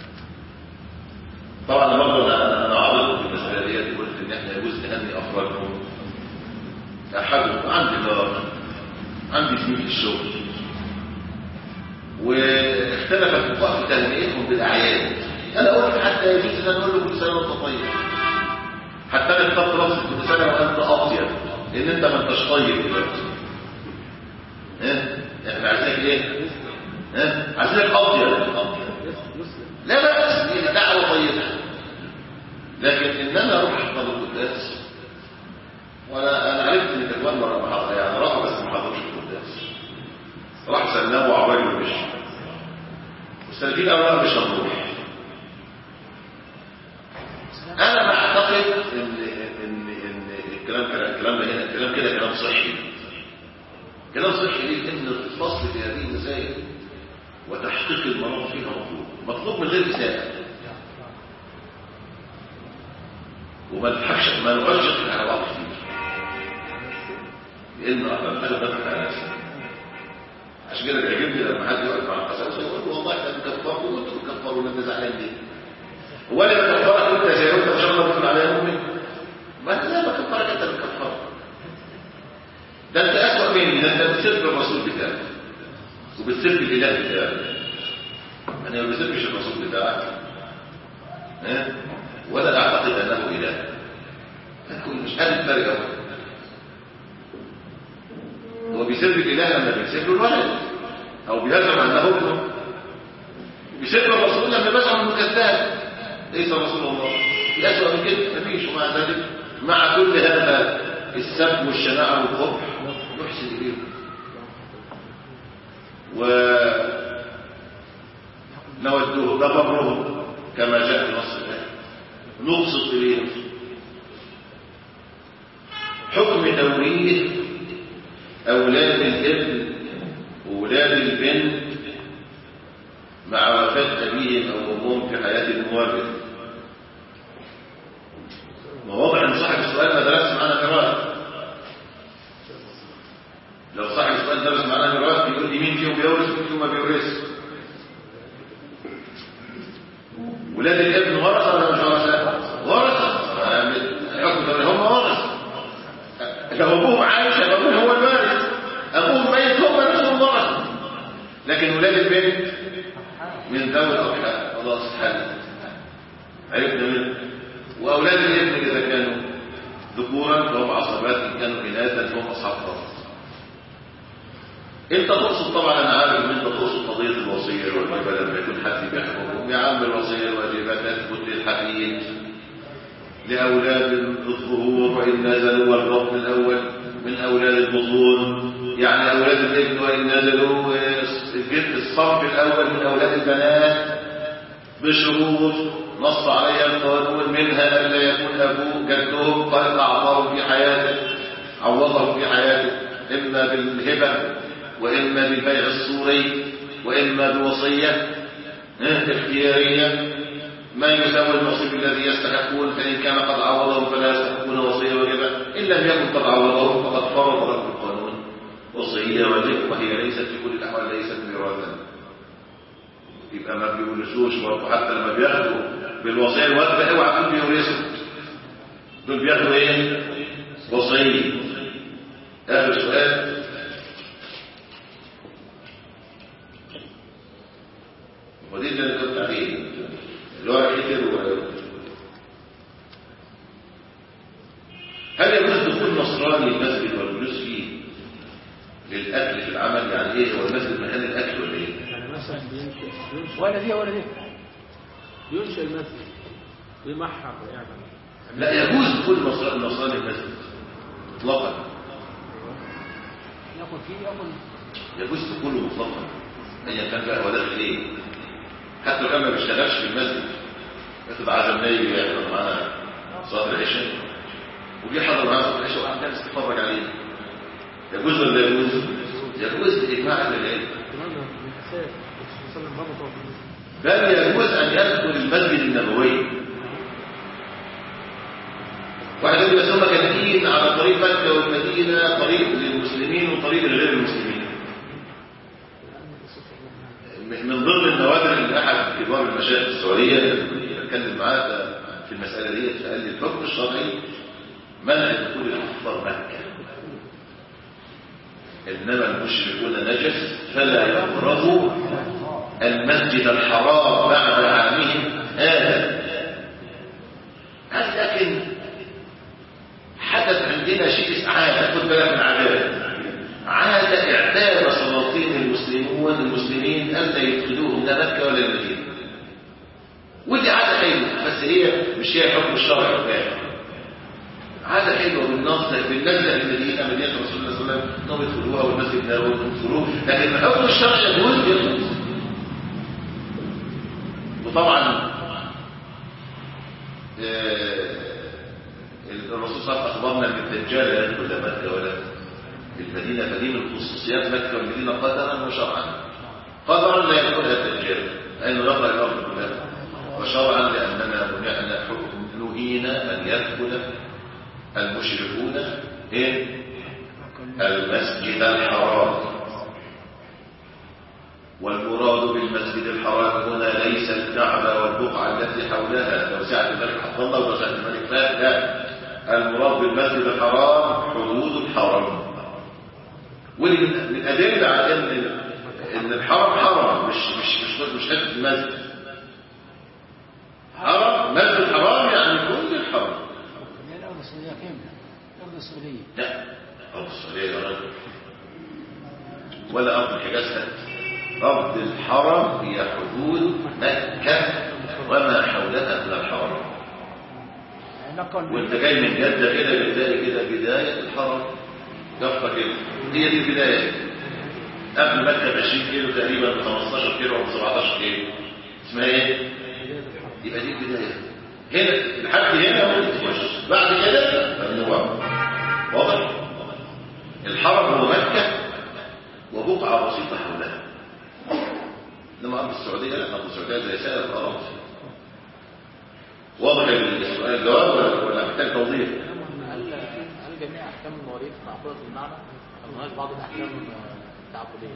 طبعا برضه انا انا عرضت في المساله ديت وقلت ان احنا يجوز نهني افرادهم، احدهم عندي نار عندي زميل في الشغل واختلفت وقت تهنئتهم بالاعياد، انا قلت حتى يجوز ان نقول له كل سنه وانت طيب، حتى انا اخترت لفظ كل سنه وانت اطيب، لان انت ما انتش طيب دلوقتي. ها احنا عايزينك ايه؟ ها عايزينك اطيب. لا بأس، دي دعوه طيبه، لكن ان انا اروح احفظ القداس وانا انا عرفت ان الاخوان مره يعني راحوا بس ما حضروش القداس، راح سلموا عبالي ومشي، والسنتين الاولى مش هنروح. انا بعتقد ان ان ان الكلام الكلام ده هنا الكلام كده كلام صحي، كلام صحي ليه؟ ان الفصل في هذه المسائل وتحقيق المرام فيها مطلوب، مطلوب من غير اساءه، وما نضحكش ما نؤجر على بعض كتير، لان احنا بنضحك على نفسنا. عشان كده بيعجبني لما حد يقعد مع القساوسه يقول له والله احنا بنكفروا وانتوا بتكفروا وانت زعلان ليه؟ هو اللي بكفرك وانت زي وانت ان شاء الله بتقول عليها مؤمن؟ ما انت زي ما بكفرك انت بتكفرك. ده انت اسوء مني، ده انت بتسب الرسول بتاعك وبتسب الاله بتاعك. انا ما بسبش الرسول بتاعك ها ولا اعتقد انه اله، فكون مش قادر الفرق اهو. هو بيسب الاله لما بيسب له الولد او بيزعم انه ابنه، بيسب الرسول لما بيزعم انه كذاب ليس رسول الله. في اسوء من كده مفيش. ومع ذلك مع كل هذا السب والشناعه والقبح يحسن اليه ونوده نبره كما جاء في نص الله، نبسط اليه حكم توريث اولاد الابن واولاد البنت مع وفاه ابيهم او امهم في حياه المورث. وواضح ان صاحب السؤال ما درسش معانا ميراث. لو صاحب السؤال درس معانا ميراث بيقول لي مين فيهم بيورث ومين فيهم ما بيورث. ولاد الابن ورثه ولا مش ورثه؟ ورثه. الحكم ده هم ورثه. لو ابوهم عايش يبقى ابوهم هو الوارث، ابوهم ميت هم نفسهم ورثه. لكن ولاد البنت من ذوي الارحام خلاص حل عرفنا منه. واولاد الابن اذا كانوا ذكورا فهم عصبات، إن كانوا إناثا فهم أصحاب فرض. انت تقصد طبعا، انا عارف ان انت تقصد قضيه الوصيه الواجبه لما يكون حد بيحكم. يا عم الوصيه الواجبه تثبت للحديث لاولاد الظهور وان نزلوا، والركن الاول من اولاد البطون، يعني اولاد الابن وان نزلوا، الصف الاول من اولاد البنات بشروط نص عليها القانون، منها الا يكون ابوه جدهم قد اعطاه في حياته، عوضه في حياته، اما بالهبه وإما بالبيع الصوري وإما بوصية اختيارية، ما يساوي النصيب الذي يستحقون، فإن كان قد عوضه فلا يستحقون وصية واجبة، إن لم يكن قد عوضه فقد فرض له القانون وصية واجبة، وهي ليست في كل الأحوال ليست ميراثا. يبقى ما بيورثوش برضه، حتى لما بياخدوا بالوصية الواجبة اوعى تقول بيورثوا، دول بياخدوا ايه؟ وصية. آخر سؤال، ودي اللي انا كنت عليه، اللي هو كتير و... هل يجوز دخول نصراني المسجد والجلوس فيه للاكل في العمل؟ يعني ايه هو المسجد مكان الاكل ولا ايه؟ يعني مثلا بينشئ ولا دي ولا دي ينشئ المسجد بيمحر يعني. لا يجوز دخول النصراني المسجد مطلقا، ياكل فيه ياكل، يجوز دخوله مطلقا ايا كان بقى هو داخل ايه، حتى لو كان ما بيشتغلش في المسجد، ياخد عزمني ويحضر معانا صلاه العشاء وجي حضر معانا صلاه العشاء وقعد جالس يتفرج علينا، يجوز ولا يجوز؟ يجوز باجماع اهل العلم، بل يجوز ان يدخل المسجد النبوي. واحد يقول بس هم كاتبين على طريق مكه والمدينه طريق للمسلمين وطريق لغير المسلمين. من ضمن النوادر اللي احد كبار المشايخ السعوديه اتكلم معاه في المساله دي، فقال لي الحكم الشرعي منع دخول الكفار مكه، انما المشركون نجس فلا يقربوا المسجد الحرام بعد عامهم هذا. لكن حدث عندنا شيء عادة، خد بالك من عادات، عادة اعتاد سلاطين المسلمون المسلمين أن لا يدخلوهم لا مكة ولا المدينة، ودي عادة حلوة، بس هي مش هي الحكم الشرعي بتاعها. عادة حلوة بالنص بالنزلة المدينة، مدينة رسول الله صلى الله عليه وسلم انهم يدخلوها والمسجد النبوي يدخلوه، لكن الحكم الشرعي يجوز يجوز. وطبعا الرسول صلى الله عليه وسلم اخبرنا ان الدجال لا يدخل لا مكه ولا المدينه، فدي من خصوصيات مكه والمدينه قدرا وشرعا. قدرا لا يدخلها الدجال لانه يقرا الارض كلها، وشرعا لاننا منعنا نهينا ان يدخل المشركون ايه المسجد الحرام. والمراد بالمسجد الحرام هنا ليس الكعبة والبقعة التي حولها، لو سعة الملك عبد الله ولو سعة الملك فهد، لا، المراد بالمسجد الحرام حدود الحرم. ودي من أدلة على ان ان الحرم حرم، مش مش مش مش حته المسجد حرم، مسجد الحرام يعني كل الحرم. الأرض السعودية كاملة، الأرض السعودية لا، أرض السعودية يا رجل ولا أرض الحجاز، أرض الحرم هي حدود مكة وما حولها من الحرم. وانت جاي من جدة كده بداية كده بداية الحرم جفة كده، هي دي البداية. قبل مكة بعشرين كيلو تقريبا، بخمستاشر كيلو أو بسبعتاشر كيلو، اسمها ايه؟ يبقى دي البداية. هنا لحد هنا هو تخش، بعد كده ممنوع. واضح؟ الحرم هو مكة وبقعة بسيطة حولها. لما أرض السعودية لا، أرض السعودية زي سائر الأراضي. واضح السؤال الجواب ولا محتاج توضيح؟ هل هل جميع أحكام المواريث معقولة المعنى؟ أم هناك بعض الأحكام التعبدية؟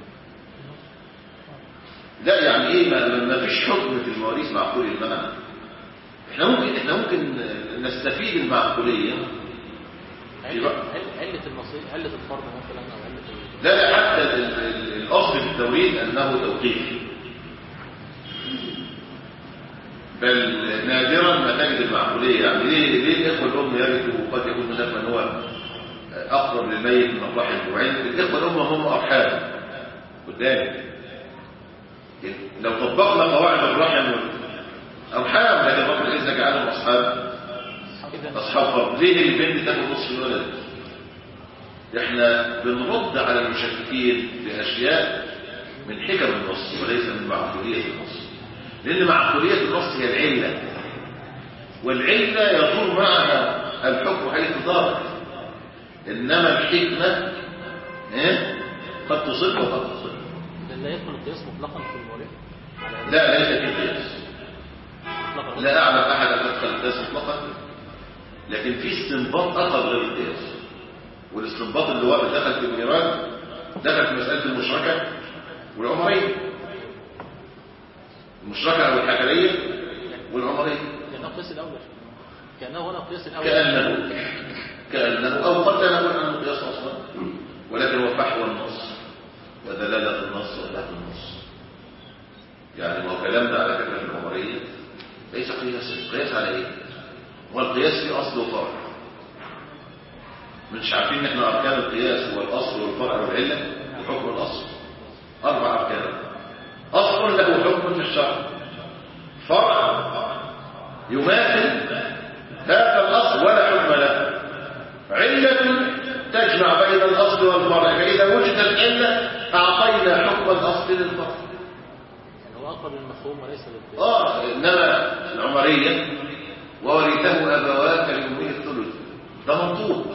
لا يعني إيه، ما فيش حكم في المواريث معقول المعنى. إحنا ممكن إحنا ممكن نستفيد المعقولية. علة النصيب، علة الفرض مثلا، أو علة لا لا، حتى الأصل في التوريث أنه توقيفي. بل نادرا ما تجد المعقولية. يعني ليه ليه الإخوة الأم يرثوا وقد يكون مثلا من هو أقرب للميت من الرحم، وعند الإخوة الأم هم أرحام قدام. لو طبقنا قواعد الرحم أرحام، لكن رب العزة جعلهم أصحاب أصحاب فرض. ليه البنت تاخد نصف الولد؟ احنا بنرد على المشككين بأشياء من حكم النص وليس من معقولية النص، لأن معقولية النص هي العلة، والعلة يدور معها الحكم حيث دار، إنما الحكمة إيه؟ قد تصل وقد تصل. لا يدخل القياس مطلقا في المواريث؟ لا ليس في قياس، لا أعلم أحد أدخل القياس مطلقا، لكن في استنباط أخر غير القياس. والاستنباط اللي هو دخل في الميراث دخل في مسألة المشركة والعمرية، المشركة أو الحكرية والعمرية، كأنه القياس الأول، كأنه هنا القياس الأول، كأنه كأنه أو قد لا نقول أنه قياس أصلا، ولكن هو فحوى النص ودلالة النص ودلالة النص. يعني ما هو كلامنا على فكرة العمرية ليس قياس. قياس على إيه؟ هو القياس في أصل وفرع. مش عارفين ان احنا اركان القياس هو الاصل والفرع والعله وحكم الاصل، اربع اركان. اصل له حكم في الشرع، فرع يماثل هذا الاصل ولا حكم له، عله تجمع بين الاصل والفرع، فاذا وجدت العله اعطينا حكم الاصل للفرع. يعني هو اقرب للمفهوم وليس للقياس. اه انما العمريه وورثه ابواه فليمه الثلث، ده منطوق.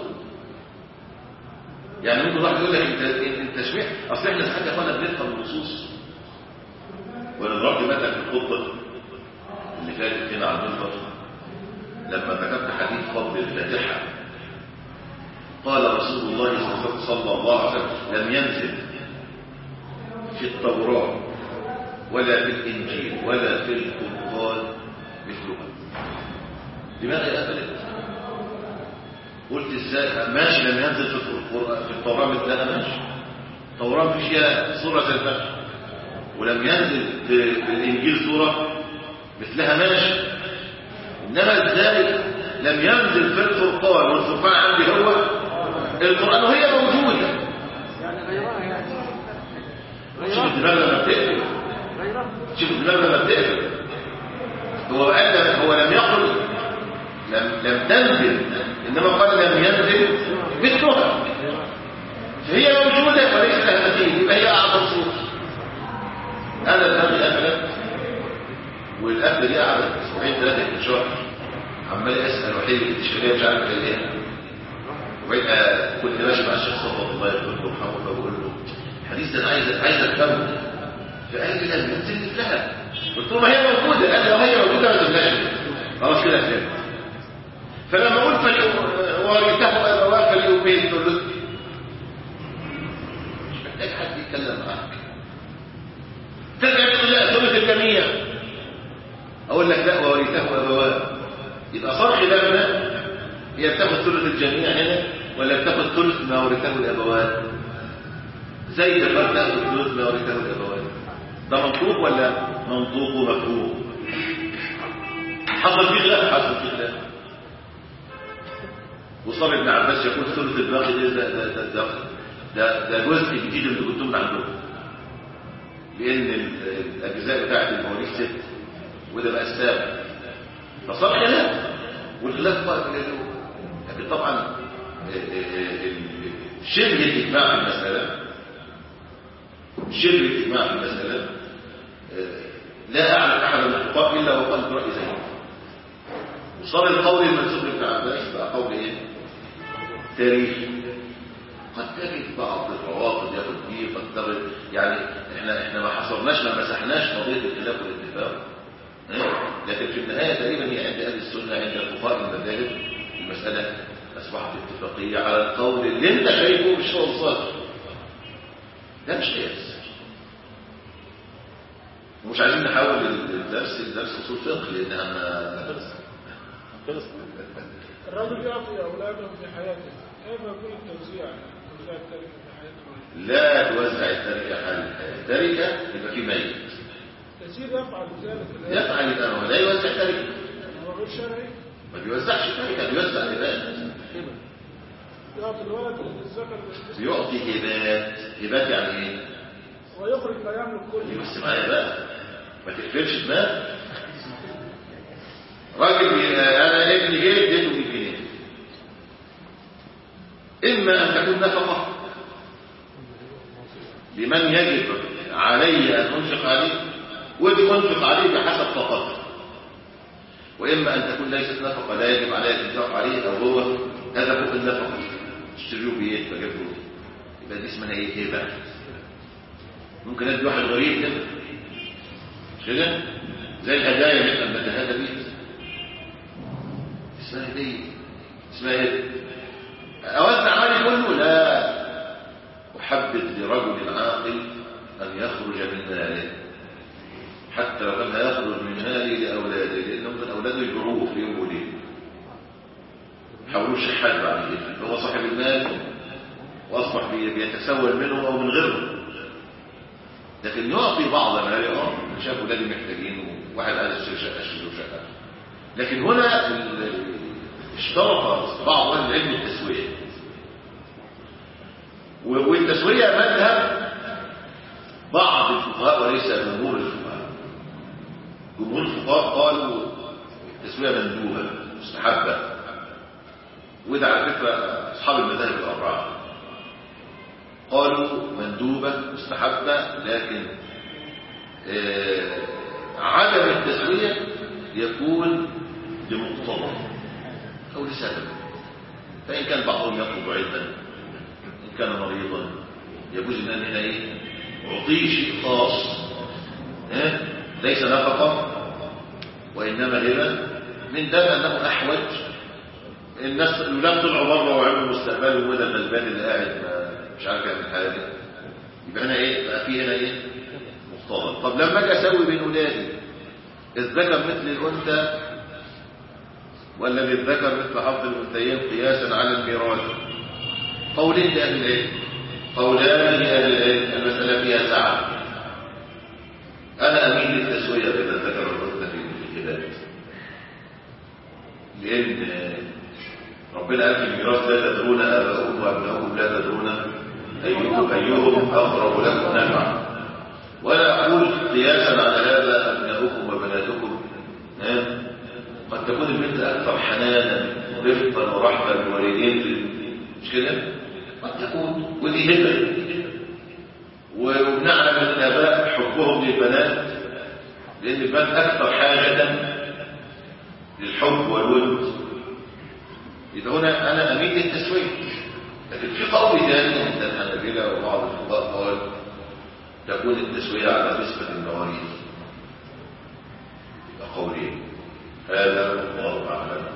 يعني ممكن واحد يقول لك انت انت اشمعنى اصل احنا ساعات يا اخوانا بنفهم النصوص. وانا ضربت مثلا في الخطبه اللي فاتت هنا على المنبر لما ذكرت حديث فضل الفاتحه، قال رسول الله صلى الله عليه وسلم لم ينزل في التوراه ولا في الانجيل ولا في القران مثلها. لماذا يا أبدا؟ قلت ازاي؟ ماشي لم ينزل في القرآن في التوراة مثلها، ماشي التوراة فيها سورة الفتح، ولم ينزل في الإنجيل سورة مثلها، ماشي. إنما ازاي لم ينزل في الفرقان والفرقان عندي هو القرآن وهي موجودة؟ يعني غيرها يعني شوف الدماغ لما بتقفل، شوف الدماغ لما بتقفل. هو قال هو لم يقل لم لم تنزل، إنما قال لم ينزل مثلها، فهي موجودة وليس لها مثيل، يبقى هي أعظم صورة. أنا دماغي قفلت، والقفلة دي قعدت أسبوعين ثلاثة في شهر عمال أسأل وحيد الإشكالية مش عارف إيه. وبقيت كنت ماشي مع الشيخ صفوت الله يرحمه ويرحمه فبقول له الحديث ده أنا عايز عايز أفهمه، فقال لي لم ينزل مثلها. قلت له ما هي موجودة، قال لي لو هي موجودة ما تنزلش. خلاص كده فهمت. فلما قلت ورثه أبواه فليؤمن الثلث، مش محتاج حد يتكلم معاك. ترجع تقول لا ثلث الجميع، أقول لك لا وورثه أبواه، يبقى صار خلافنا هي بتاخد ثلث الجميع هنا ولا بتاخد ثلث ما ورثه الأبوان؟ زي ده تاخد ثلث ما ورثه الأبوان، ده منطوق ولا منطوق ومفهوم؟ حصل فيه خلاف، حصل فيه خلاف. وصار ابن عباس يقول ثلث الباقي ده ده ده ده, ده, ده جزء جديد اللي كنتم عندكم، لأن الأجزاء بتاعت المواريث ست وده بقى السابع، فصار خلاف. والخلاف بقى في اليوم، لكن طبعا شبه الإجماع في المسألة شبه الإجماع في المسألة لا أعلم أحد من الخطاب إلا وقال برأي زيه. وصار القول المنسوب لابن عباس بقى قول إيه؟ تاريخي. قد تجد بعض الروافض ياخد فيه، قد تجد يعني احنا احنا ما حصرناش ما مسحناش قضية الخلاف والاتفاق، لكن في النهاية تقريبا هي عند أهل السنة عند الفقهاء المذاهب المسألة أصبحت اتفاقية على القول اللي أنت شايفه مش هو الصادق. ده مش قياس. ومش عايزين نحول الدرس لدرس أصول فقه لأنها خلص. الرجل يعطي أولاده في حياته، كيف يكون التوزيع؟ توزيع التركة في حياته؟ لا توزع التركة على التركة يبقى في ميت، كثير يفعل ذلك الآن. يفعل الآن ولا يوزع تركة. هو غير شرعي. ما بيوزعش تركة، بيوزع هبات. يعطي الولد للذكر بيعطي هبات. هبات يعني ايه؟ ويخرج ما يملك كله. بس معايا بقى ما تقفلش دماغ. راجل بي... انا ابني جه اديته مية جنيه. اما ان تكون نفقه لمن يجب علي ان انفق عليه ودي انفق عليه بحسب طاقته، واما ان تكون ليست نفقه لا يجب علي ان انفق عليه او هو هدفه النفقه اشتريه بيت فجيب له، يبقى دي اسمها ايه؟ هبه. ممكن ادي واحد غريب كده مش كده زي الهدايا اللي احنا بنتهادى بيها اسمها هديه، اسمها ايه؟ اوزع مالي كله؟ لا، احبذ لرجل عاقل ان يخرج من ماله حتى لو كان هيخرج من مالي لاولاده، لانه ممكن اولاده يجروه في يوم وليله حولوه شحات بعد كده، هو صاحب المال واصبح بيتسول منه او من غيره، لكن يعطي بعض ماله. اه شاف اولادي محتاجين وواحد عايز يشتري شقه اشتري له شقه. لكن هنا اشترط بعض اهل العلم التسويه، والتسويه مذهب بعض الفقهاء وليس جمهور الفقهاء. جمهور الفقهاء قالوا التسويه مندوبه مستحبه، وده على فكره اصحاب المذاهب الاربعه قالوا مندوبه مستحبه، لكن آه عدم التسويه يكون لمقتضى او لسبب. فان كان بعضهم يطلب علما، ان كان مريضا يجوز ان هنا ايه اعطيه شيء خاص اه؟ ليس نفقه وانما هبه، من ده انه احوج. الناس الولاد طلعوا بره وعملوا مستقبلهم وده الغلبان اللي قاعد مش عارف يعمل حاجه، يبقى هنا ايه؟ بقى في هنا ايه مقتضى. طب لما اجي اسوي بين ولادي الذكر مثل الانثى ولا للذكر مثل حظ الانثيين قياسا على الميراث؟ قولين لاهل العلم، قولان لاهل العلم، المساله فيها سعه. انا اميل للتسويه بين الذكر والانثى في الهبات، لان ربنا قال في الميراث لا تدرون اباؤكم وابناؤكم لا تدرون ايهم ايهم اقرب لكم نفعا، ولا اقول قياسا على هذا ابناؤكم وبناتكم قد تكون البنت اكثر حنانا ورفقا ورحمه بالوالدين مش كده؟ قد تكون، ودي هبه. وبنعلم ان الاباء حبهم للبنات لان البنات اكثر حاجه للحب والود، يبقى هنا انا اميل للتسويه. لكن في قول ثاني عند الحنابلة وبعض الفقهاء قال تكون التسويه على نسبه المواريث. يبقى قولين، هذا الله اعلم.